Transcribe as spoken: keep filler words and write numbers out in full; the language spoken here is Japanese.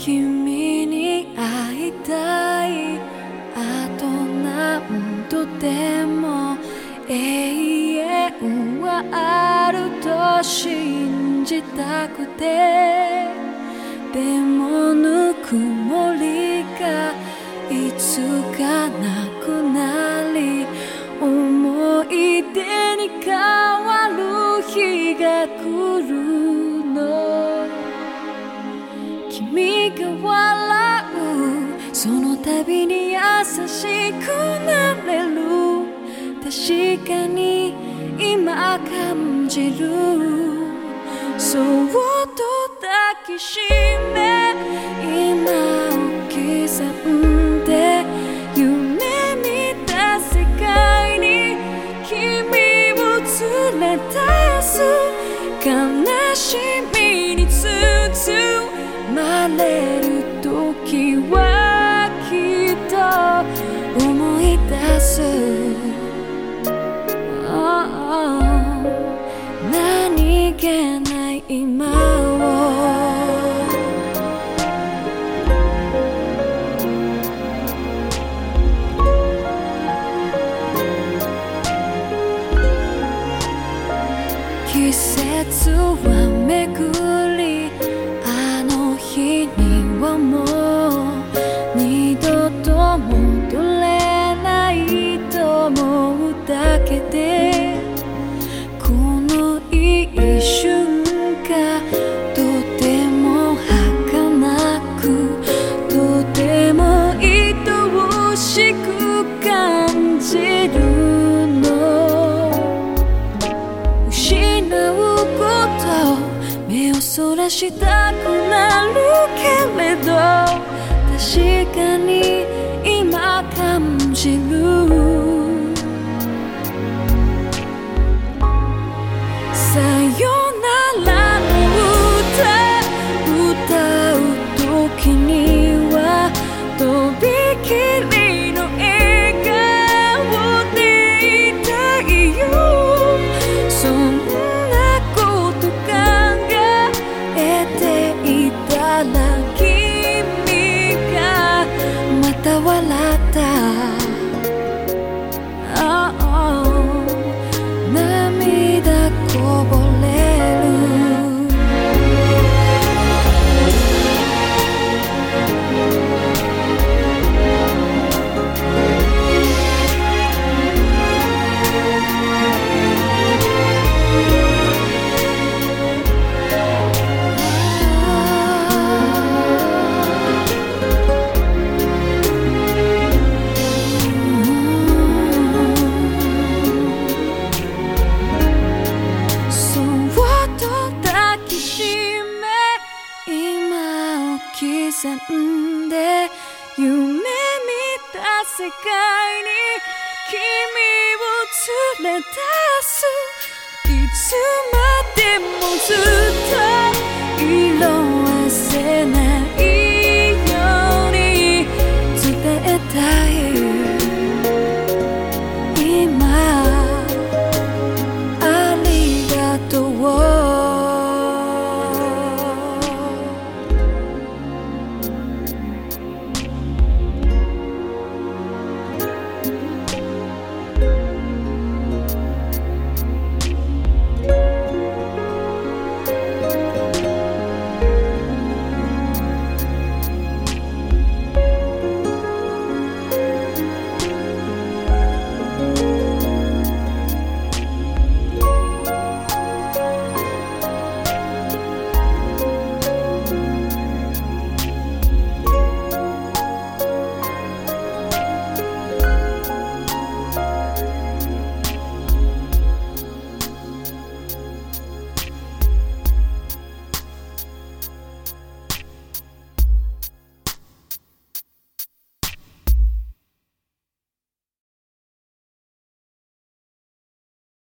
君に会いたい、あと何度でも永遠はあると信じたくて、でもぬくもりがいつかなくなり、思い出に変わる日が来るの。君が笑うその度に優しくなれる、確かに今感じる。そっと抱きしめ、今を刻んで夢見た世界に君を連れ出す。悲しみに包まれる時はきっと思い出す。何気ない今を季節は巡り、あの日にはもう二度と戻れないと思うだけで、この一瞬がとても儚く、とても愛しく感じるの。失うこと目をそらしたくなるけれど、確かに今感じる。さよならの歌歌う時には、とびきりの笑顔でいたいよ。そんなこと考えていたら君がまた笑った。涙こぼれる。刻んで夢見た世界に君を連れ出す。いつまでもずっと